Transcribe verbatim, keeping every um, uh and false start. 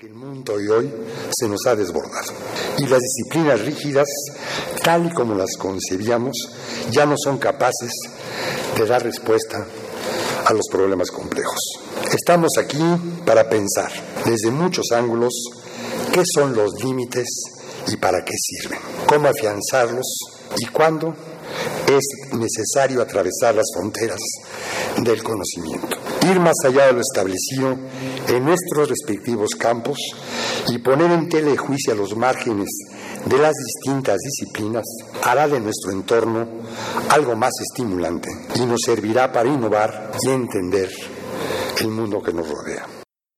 porque el mundo de hoy se nos ha desbordado y las disciplinas rígidas, tal y como las concebíamos, ya no son capaces de dar respuesta a los problemas complejos. Estamos aquí para pensar desde muchos ángulos qué son los límites y para qué sirven, cómo afianzarlos y cuándo es necesario atravesar las fronteras del conocimiento, ir más allá de lo establecido en nuestros respectivos campos y poner en tela de juicio a los márgenes de las distintas disciplinas hará de nuestro entorno algo más estimulante y nos servirá para innovar y entender el mundo que nos rodea.